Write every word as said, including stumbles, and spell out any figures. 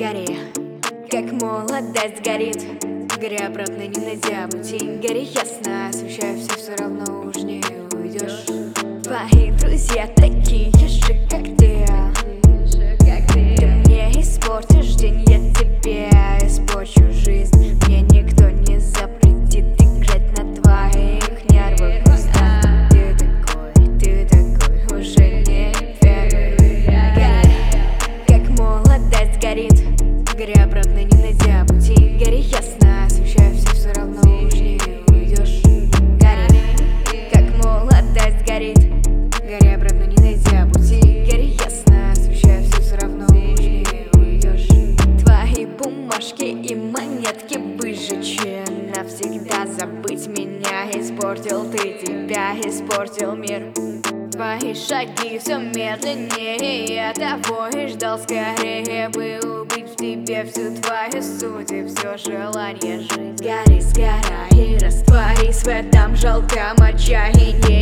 Гори, как молодость горит. Гори обратно, не найдя пути. Гори ясно, освещая все, все равно уж не уйдешь. Твои друзья такие же, как ты. Ты мне испортишь день, я тебе испорчу жизнь. Мне никто не запретит играть на твоих нервах. Просто ты такой, ты такой, уже не первый. Гори, как молодость горит. Гори обратно, не найдя пути. Гори ясно, освещая все, все равно уж не уйдешь. Гори, как молодость горит. Гори обратно, не найдя пути. Гори ясно, освещая все, все равно уж не уйдешь. Твои бумажки и монетки выжечь, навсегда забыть меня. Испортил ты, тебя испортил мир. Твои шаги все медленнее, я того и ждал скорее бы убить в тебе всю твою суть и все желание жить. Гори, сгорай и растворись в этом желтом отчаянии.